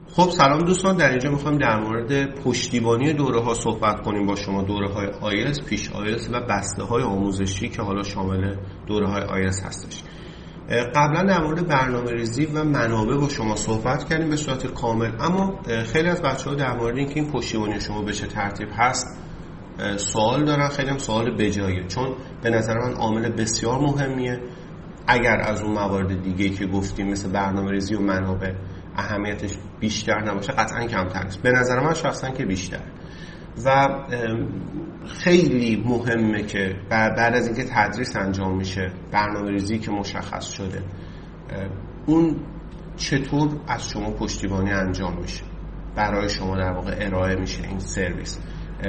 خب سلام دوستان، در اینجا میخوایم در مورد پشتیبانی دوره ها صحبت کنیم با شما. دوره های آیلتس، پیش آیلتس و بسته های آموزشی که حالا شامل دوره های آیلتس هستش. قبلا در مورد برنامه ریزی و منابع با شما صحبت کردیم به صورت کامل، اما خیلی از بچه ها در مورد اینکه این پشتیبانی شما به چه ترتیب هست سوال دارن. خیلی هم سوال بجایه، چون به نظر من عامل بسیار مهمیه. اگر از اون موارد دیگه که گفتیم مثل برنامه ریزی و منابع اهمیتش بیشتر نباشه، قطعا کمتر است. به نظر من شخصا که بیشتر. و خیلی مهمه که بعد از اینکه تدریس انجام میشه، برنامه ریزی که مشخص شده، اون چطور از شما پشتیبانی انجام میشه، برای شما در واقع ارائه میشه این سرویس،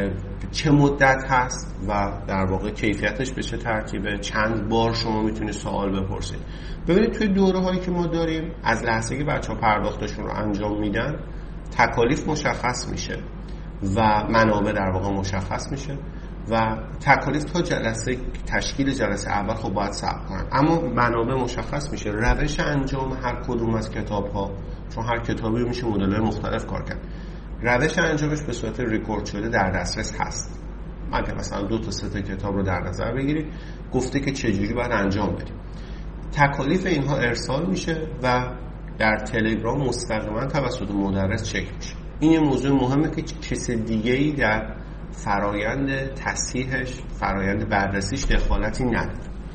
چه مدت هست و در واقع کیفیتش به چه ترتیبه، چند بار شما میتونید سوال بپرسید. ببینید توی دوره هایی که ما داریم، از لحظه که بچه ها پرداختشون رو انجام میدن تکالیف مشخص میشه و منابع در واقع مشخص میشه و تکالیف تا جلسه تشکیل جلسه اول خب باید صبر کنن، اما منابع مشخص میشه. روش انجام هر کدوم از کتاب ها، چون هر کتابی میشه مدل‌های مختلف کار کرد، روش انجامش به صورت ریکورد شده در دسترس هست. اگه مثلا 2 تا 3 تا کتاب رو در نظر بگیرید، گفته که چجوری باید انجام بدیم. تکالیف اینها ارسال میشه و در تلگرام مستقیما توسط مدرس چک میشه. این یه موضوع مهمه که کسی دیگه‌ای در فرایند تصحیحش، فرایند بررسیش دخالتی نداره.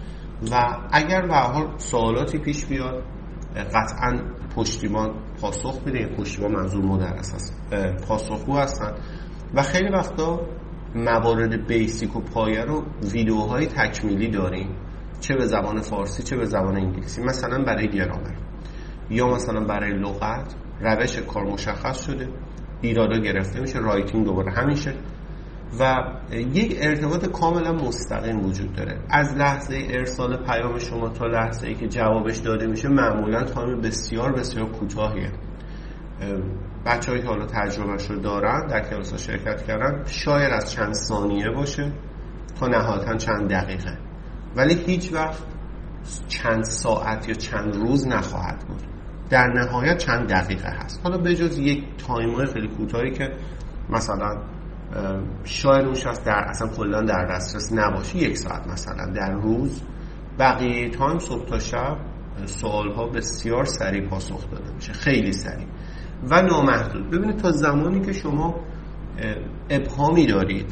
و اگر به هر حال سوالاتی پیش بیاد، قطعاً پشتیبان پاسخ میده. پشتیبان منظور مدرس هست، پاسخگو هستن و خیلی وقتا موارد بیسیک و پایه رو ویدیوهای تکمیلی داریم، چه به زبان فارسی چه به زبان انگلیسی. مثلا برای گرامر یا مثلا برای لغت روش کار مشخص شده، ایرادا گرفته میشه، رایتینگ دوباره همین شکل و یک ارتباط کاملا مستقیم وجود داره. از لحظه ارسال پیام شما تا لحظه ای که جوابش داده میشه معمولا تایم بسیار بسیار کوتاهیه. بچه‌هایی که حالا تجربهش رو دارن، در کلاس‌ها شرکت کردن، شاید از چند ثانیه باشه تا نهایتاً چند دقیقه، ولی هیچ وقت چند ساعت یا چند روز نخواهد بود. در نهایت چند دقیقه هست. حالا به جز یک تایم‌های خیلی کوتاهی که مثلا شاید اون شخص اصلا کلا در دسترس نباشه، 1 ساعت مثلا در روز، بقیه تایم صبح تا شب سوال‌ها بسیار سریع پاسخ داده میشه، خیلی سریع و نامحدود. ببینید تا زمانی که شما ابهامی دارید،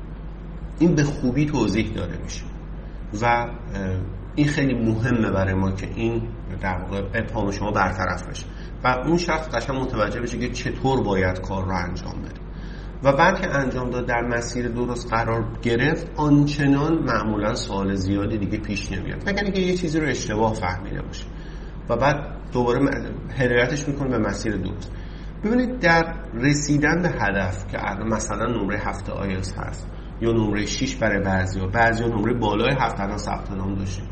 این به خوبی توضیح داده میشه و این خیلی مهمه برای ما که این در واقع ابهام شما برطرف بشه و اون شخص قشنگ متوجه بشه که چطور باید کار رو انجام بده. و بعد که انجام داد، در مسیر درست قرار گرفت، آنچنان معمولا سوال زیادی دیگه پیش نمیاد، مگر اینکه یه چیزی رو اشتباه فهمیده باشه و بعد دوباره هدایتش میکنه به مسیر درست. ببینید در رسیدن به هدف که مثلا نمره 7 آیلتس هست یا نمره 6 برای بعضیا نمره بالای 7 الان ثبت نام داشتیم،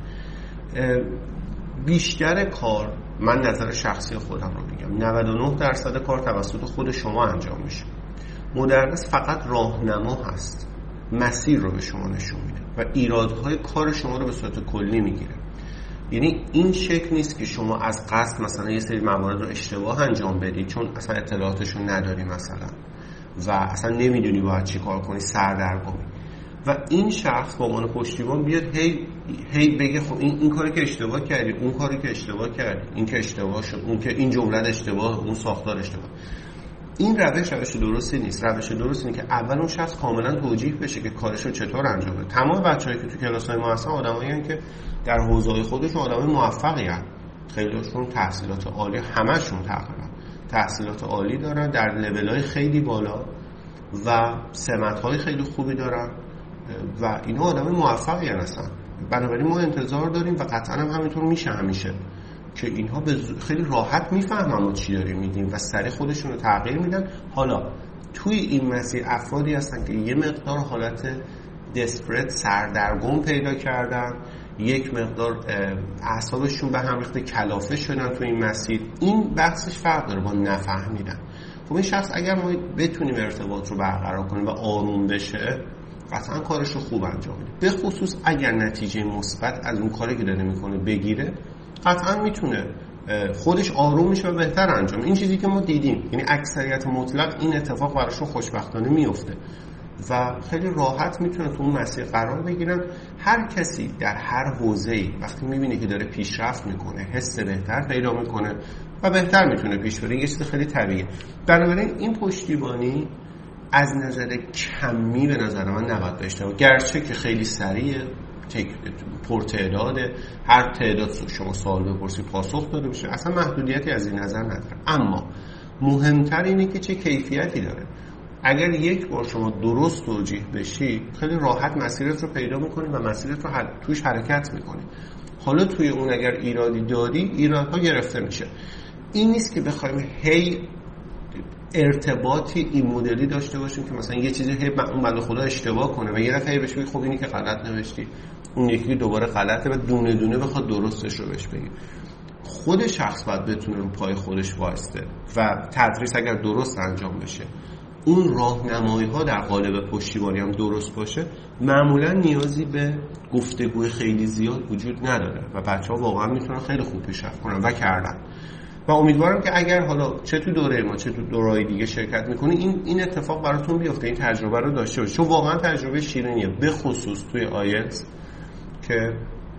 بیشتر کار، من نظر شخصی خودم رو میگم، 99% کار توسط خود شما انجام میشه. مدرس فقط راهنما هست، مسیر رو به شما نشون میده و ایرادهای کار شما رو به صورت کلی میگیره. یعنی این شکل نیست که شما از قصد مثلا یه سری موارد رو اشتباه انجام بدید چون اصلا اطلاعاتش رو نداری مثلا و اصلا نمیدونی باید چی کار کنی، سردرگمی، و این شخص با عنوان پشتیبان بیاد هی بگه خب این کاری که اشتباه کردی، اون کاری که اشتباه کردی، این که اشتباه شد، اون که این جمله اشتباه، اون ساختار اشتباه. این روش درستی نیست. روش درست اینه که اول اون شخص کاملا توجیه بشه که کارش رو چطور انجام بده. تمام بچه‌هایی که تو کلاس‌های ما هستن آدمایین که در حوزه‌های خودشون آدمای موفقی هستن. خیلیشون تحصیلات عالی، همشون تقریبا تحصیلات عالی دارن در لول‌های خیلی بالا و سمت‌های خیلی خوبی دارن و اینا آدمای موفقی هستن. بنابراین ما انتظار داریم و قطعاً هم همینطور میشه همیشه که اینها خیلی راحت میفهمن ما چی داریم میگیم و سریع خودشون رو تغییر میدن. حالا توی این مسیر افرادی هستن که یه مقدار حالت دسپرت، سردرگم پیدا کردن، یک مقدار اعصابشون به هم ریخته، کلافه شدن تو این مسیر. این بحثش فرق داره با نفهمیدن. خب این شخص اگر ما بتونیم ارتباط رو برقرار کنیم و آروم بشه، قطعا کارش رو خوب انجام میده. به خصوص اگر نتیجه مثبت از اون کاری که داره میکنه بگیره، قطعا میتونه خودش آروم میشه و بهتر انجام. این چیزی که ما دیدیم، یعنی اکثریت مطلق این اتفاق براشون خوشبختانه میفته و خیلی راحت میتونه تو اون مسیر قرار بگیرن. هر کسی در هر حوزه‌ای وقتی میبینه که داره پیشرفت میکنه، حس بهتر پیدا میکنه و بهتر میتونه پیش بره. یه چیز خیلی طبیعیه. بنابراین این پشتیبانی از نظر کمی به نظر من نباید داشته باشه، گرچه که خیلی سریعه، پرتعداده، هر تعداد شما سوال بپرسی پاسخ داده بشه، اصلا محدودیتی از این نظر نداره. اما مهمتر اینه که چه کیفیتی داره. اگر یک بار شما درست توجیه بشی، خیلی راحت مسیرت رو پیدا میکنی و مسیرت رو توش حرکت میکنی. حالا توی اون اگر ایرادی داری، ایرادها گرفته میشه. این نیست که بخوایم هی ارتباطی این مدلی داشته باشیم که مثلا یه چیزی هی اون بنده خدا اشتباه کنه و یه دفعه بهش بگی خب اینی که غلط نوشتی، اون یکی دوباره غلطه و دونه دونه بخواد درستش رو بهش بگی. خود شخص باید بتونه رو پای خودش وایسته و تدریس اگر درست انجام بشه، اون راهنمایی‌ها در قالب پشتیبانی هم درست باشه، معمولا نیازی به گفتگوی خیلی زیاد وجود نداره و بچه‌ها واقعا میتونن خیلی خوب پیشرفت کنن و کردن. و امیدوارم که اگر حالا چه تو دوره ما چه تو دوره‌های دیگه شرکت میکنی این اتفاق براتون بیفته، این تجربه رو داشته باشید، چون واقعا تجربه شیرینیه، به خصوص توی آیلتس که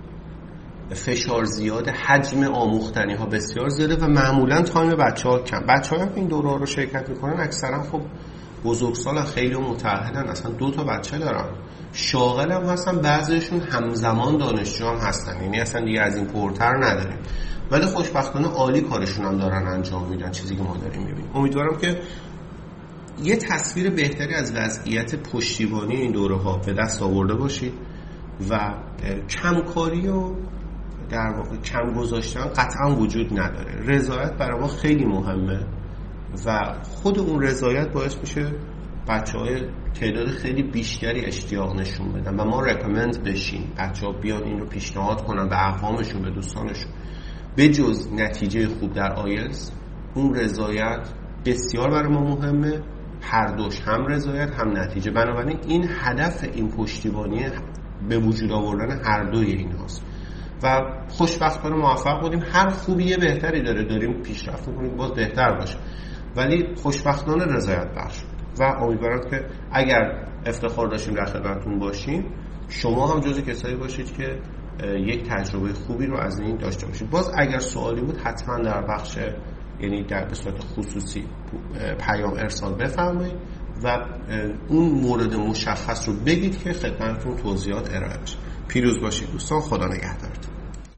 فشار زیاد، حجم آموختنی ها بسیار زیاده و معمولا تایم بچه‌ها کم. بچه‌ها که این دوره رو شرکت میکنن اکثرا خب بزرگسالن، خیلی متعهدن، اصلا 2 تا بچه دارن، شاغل هم هستن، بعضیشون همزمان دانشجو هم هستن، یعنی اصلا دیگه از این پرتر نداریم، ولی خوشبختانه عالی کارشون هم دارن انجام میدن، چیزی که ما داریم میبینیم. امیدوارم که یه تصویر بهتری از وضعیت پشتیبانی این دوره ها به دست آورده باشید و کمکاری و در واقع کم گذاشتن قطعا وجود نداره. رضایت برای ما خیلی مهمه و خود اون رضایت باعث میشه بچه‌های تعداد خیلی بیشتری اشتیاق نشون بدن و ما رکامند بشیم بچه‌ها بیان این رو پیشنهاد کنن به اقوامشون، به دوستانشون. به جز نتیجه خوب در آیلتس، اون رضایت بسیار برای ما مهمه، هر دوش، هم رضایت هم نتیجه. بنابراین این هدف این پشتیبانی به وجود آوردن هر دوی این هاست و خوشبختانه موفق بودیم. هر خوبیه بهتری داریم پیشرفت می‌کنیم باز بهتر باشه، ولی خوشبختانه رضایت بخش و امیدوارم که اگر افتخار داشتیم در خدمتتون باشیم، شما هم جزو کسایی باشید که یک تجربه خوبی رو از این داشته باشید. باز اگر سوالی بود حتما در بخش، یعنی در به صورت خصوصی پیام ارسال بفرمایید و اون مورد مشخص رو بگید که خدمتتون توضیحات ارائه بشه. پیروز باشید دوستان، خدا نگهدارتون.